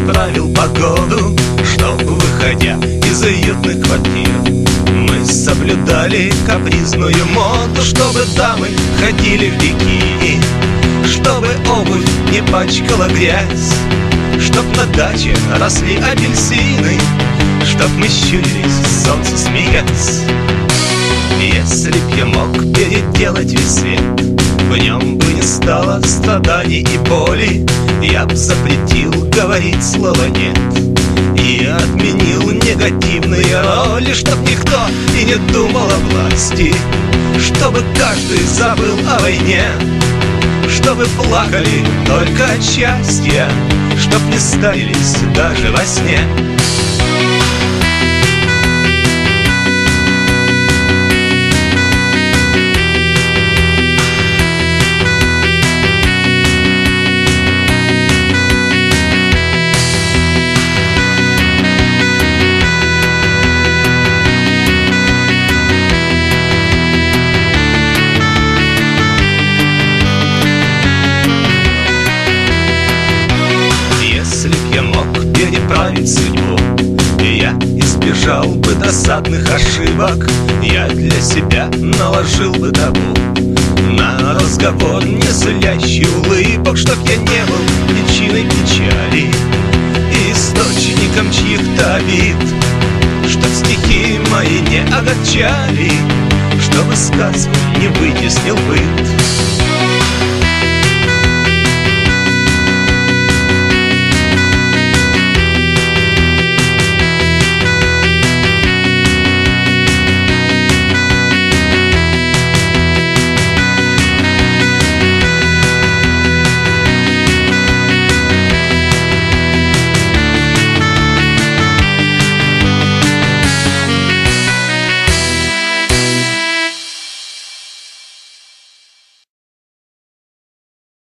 правил погоду, чтоб, выходя из уютных квартир, мы соблюдали капризную моду, чтобы дамы ходили в бикини, чтобы обувь не пачкала грязь, чтоб на даче росли апельсины, чтоб мы щурились в солнце, смеясь. Если б я мог переделать весь свет, в нем бы не стало страданий и боли, я б запретил говорить слово «нет» и отменил негативные роли, чтоб никто и не думал о власти, чтобы каждый забыл о войне, чтобы плакали только от счастья, чтоб не старились даже во сне. Переправить судьбу, я избежал бы досадных ошибок, я для себя наложил бы табу на разговор, не сулящий улыбок, чтоб я не был причиной печали и источником чьих-то обид, чтоб стихи мои не огорчали, чтобы сказку не вытеснил быт.